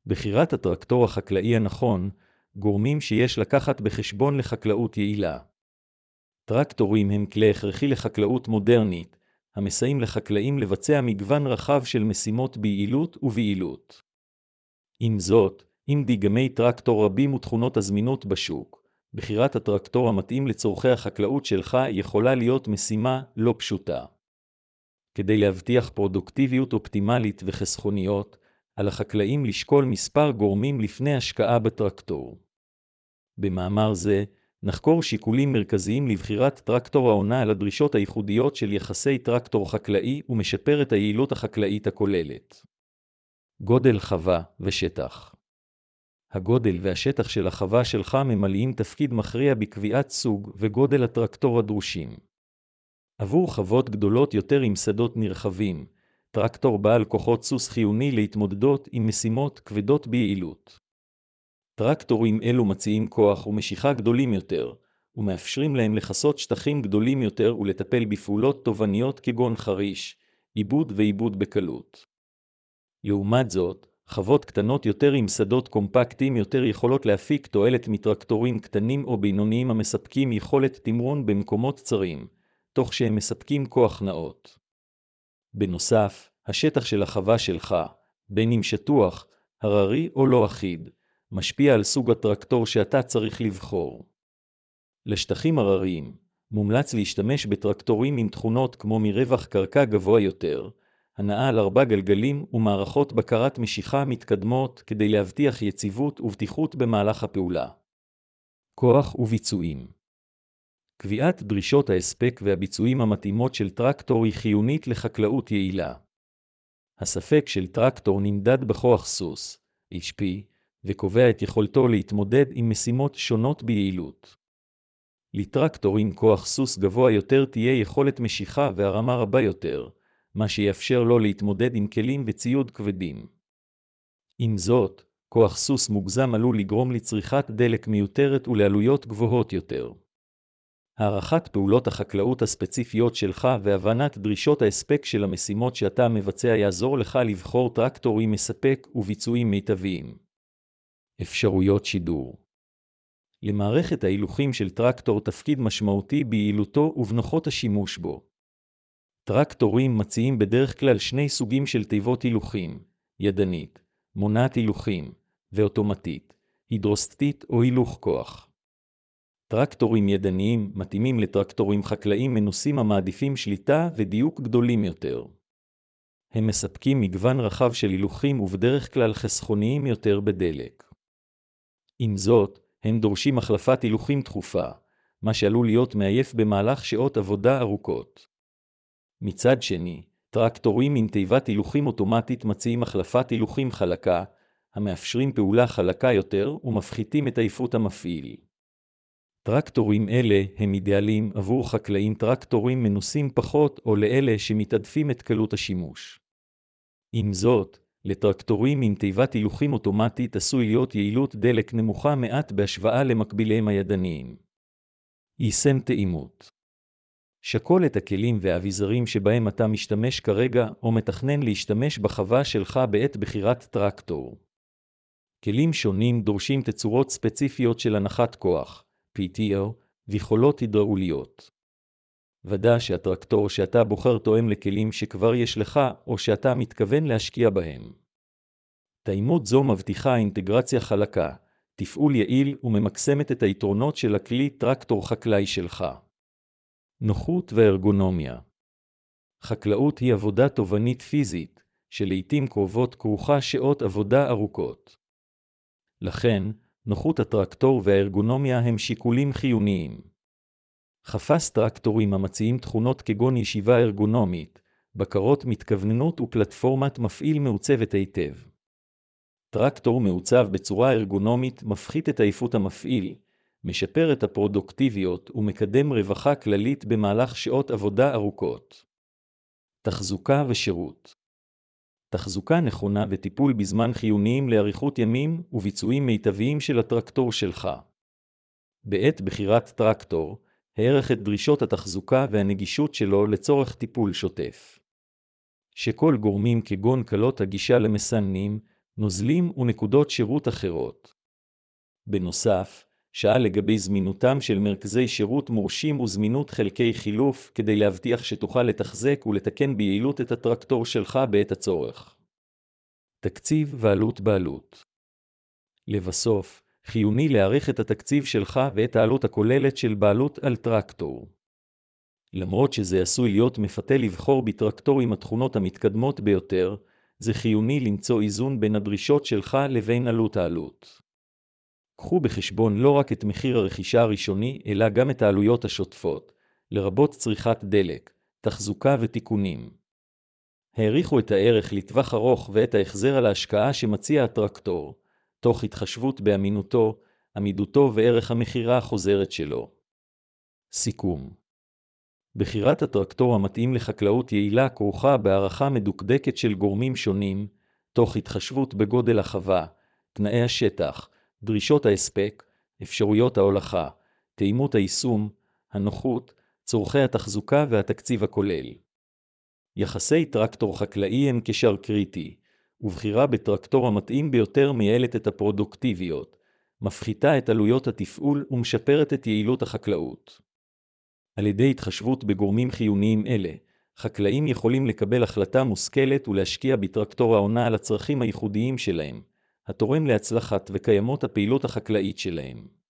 בחירת הטרקטור החקלאי הנכון, גורמים שיש לקחת בחשבון לחקלאות יעילה. טרקטורים הם כלי הכרחי לחקלאות מודרנית, המסייעים לחקלאים לבצע מגוון רחב של משימות ביעילות וביעילות. עם זאת, עם דגמי טרקטור רבים ותכונות הזמינות בשוק, בחירת הטרקטור המתאים לצורכי החקלאות שלך יכולה להיות משימה לא פשוטה. כדי להבטיח פרודוקטיביות אופטימלית וחסכוניות, על החקלאים לשקול מספר גורמים לפני השקעה בטרקטור. במאמר זה, נחקור שיקולים מרכזיים לבחירת טרקטור העונה על הדרישות הייחודיות של יחסי טרקטור חקלאי ומשפר את היעילות החקלאית הכוללת. גודל חווה ושטח. הגודל והשטח של החווה שלך ממלאים תפקיד מכריע בקביעת סוג וגודל הטרקטור הדרושים. עבור חוות גדולות יותר עם שדות נרחבים, טרקטור בעל כוחות סוס חיוני להתמודדות עם משימות כבדות ביעילות. טרקטורים אלו מציעים כוח ומשיכה גדולים יותר, ומאפשרים להם לחסות שטחים גדולים יותר ולטפל בפעולות תובעניות כגון חריש, עיבוד ועיבוד בקלות. לעומת זאת, חוות קטנות יותר עם שדות קומפקטיים יותר יכולות להפיק תועלת מטרקטורים קטנים או בינוניים המספקים יכולת תמרון במקומות צרים, תוך שהם מספקים כוח נאות. בנוסף, השטח של החווה שלך, בין אם שטוח, הררי או לא אחיד, משפיע על סוג הטרקטור שאתה צריך לבחור. לשטחים הרריים, מומלץ להשתמש בטרקטורים עם תכונות כמו מרווח קרקע גבוה יותר, הנעה על 4 גלגלים ומערכות בקרת משיכה מתקדמות כדי להבטיח יציבות ובטיחות במהלך הפעולה. כוח וביצועים. קביעת דרישות ההספק והביצועים המתאימות של טרקטור היא חיונית לחקלאות יעילה. הספק של טרקטור נמדד בכוח סוס, HP, וקובע את יכולתו להתמודד עם משימות שונות ביעילות. לטרקטור עם כוח סוס גבוה יותר תהיה יכולת משיכה והרמה רבה יותר, מה שיאפשר לו להתמודד עם כלים וציוד כבדים. עם זאת, כוח סוס מוגזם עלול לגרום לצריכת דלק מיותרת ולעלויות גבוהות יותר. הערכת פעולות החקלאות הספציפיות שלך והבנת דרישות ההספק של המשימות שאתה מבצע יעזור לך לבחור טרקטורים מספק וביצועים מיטביים. אפשרויות שידור. למערכת ההילוכים של טרקטור תפקיד משמעותי ביעילותו ובנוחות השימוש בו. טרקטורים מציעים בדרך כלל 2 סוגים של תיבות הילוכים, ידנית, מונעת הילוכים, ואוטומטית, הידרוסטית או הילוך כוח. טרקטורים ידניים מתאימים לטרקטורים חקלאיים מנוסים המעדיפים שליטה ודיוק גדולים יותר. הם מספקים מגוון רחב של הילוכים ובדרך כלל חסכוניים יותר בדלק. עם זאת, הם דורשים החלפת הילוכים תכופה, מה שעלול להיות מעייף במהלך שעות עבודה ארוכות. מצד שני, טרקטורים עם תיבת הילוכים אוטומטית מציעים החלפת הילוכים חלקה, המאפשרים פעולה חלקה יותר ומפחיתים את עייפות המפעיל. טרקטורים אלה הם אידיאליים עבור חקלאים טרקטורים מנוסים פחות או לאלה שמתעדפים את קלות השימוש. עם זאת, לטרקטורים עם תיבת הילוכים אוטומטית עשוי להיות יעילות דלק נמוכה מעט בהשוואה למקביליהם הידניים. יישם תאימות. שקול את הכלים והאביזרים שבהם אתה משתמש כרגע או מתכנן להשתמש בחווה שלך בעת בחירת טרקטור. כלים שונים דורשים תצורות ספציפיות של הנחת כוח, PTO, ויכולות הידראוליות. ודא שהטרקטור שאתה בוחר תואם לכלים שכבר יש לך או שאתה מתכוון להשקיע בהם. תאימות זו מבטיחה אינטגרציה חלקה, תפעול יעיל וממקסמת את היתרונות של הכלי טרקטור חקלאי שלך. נוחות וארגונומיה. חקלאות היא עבודה תובענית פיזית, שלעיתים קרובות כרוכה שעות עבודה ארוכות. לכן, נוחות הטרקטור והארגונומיה הם שיקולים חיוניים. חפש טרקטורים המציעים תכונות כגון ישיבה ארגונומית, בקרות מתכווננות ופלטפורמת מפעיל מעוצבת היטב. טרקטור מעוצב בצורה ארגונומית מפחית את עייפות המפעיל, משפר את הפרודוקטיביות ומקדם רווחה כללית במהלך שעות עבודה ארוכות. תחזוקה ושירות. תחזוקה נכונה וטיפול בזמן חיוניים לאריכות ימים וביצועים מיטביים של הטרקטור שלך. בעת בחירת טרקטור, הערך את דרישות התחזוקה והנגישות שלו לצורך טיפול שוטף. שכל גורמים כגון קלות הגישה למסננים, נוזלים ונקודות שירות אחרות. בנוסף, שאל לגבי זמינותם של מרכזי שירות מורשים וזמינות חלקי חילוף כדי להבטיח שתוכל לתחזק ולתקן ביעילות את הטרקטור שלך בעת הצורך. תקציב ועלות בעלות. לבסוף, חיוני להעריך את התקציב שלך ואת העלות הכוללת של בעלות על טרקטור. למרות שזה עשוי להיות מפתה לבחור בטרקטור עם התכונות המתקדמות ביותר, זה חיוני למצוא איזון בין הדרישות שלך לבין עלות העלות. קחו בחשבון לא רק את מחיר הרכישה הראשוני, אלא גם את העלויות השוטפות, לרבות צריכת דלק, תחזוקה ותיקונים. העריכו את הערך לטווח ארוך ואת ההחזר על ההשקעה שמציע הטרקטור, תוך התחשבות באמינותו, עמידותו וערך המחירה החוזרת שלו. סיכום. בחירת הטרקטור המתאים לחקלאות יעילה כרוכה בהערכה מדוקדקת של גורמים שונים, תוך התחשבות בגודל החווה, תנאי השטח, דרישות ההספק, אפשרויות ההולכה, תאימות היישום, הנוחות, צורכי התחזוקה והתקציב הכולל. יחסי טרקטור חקלאי הם קשר קריטי, ובחירה בטרקטור המתאים ביותר מייעלת את הפרודוקטיביות, מפחיתה את עלויות התפעול ומשפרת את יעילות החקלאות. על ידי התחשבות בגורמים חיוניים אלה, חקלאים יכולים לקבל החלטה מושכלת ולהשקיע בטרקטור העונה על הצרכים הייחודיים שלהם, התורם להצלחת וקיימות הפעילות החקלאית שלהם.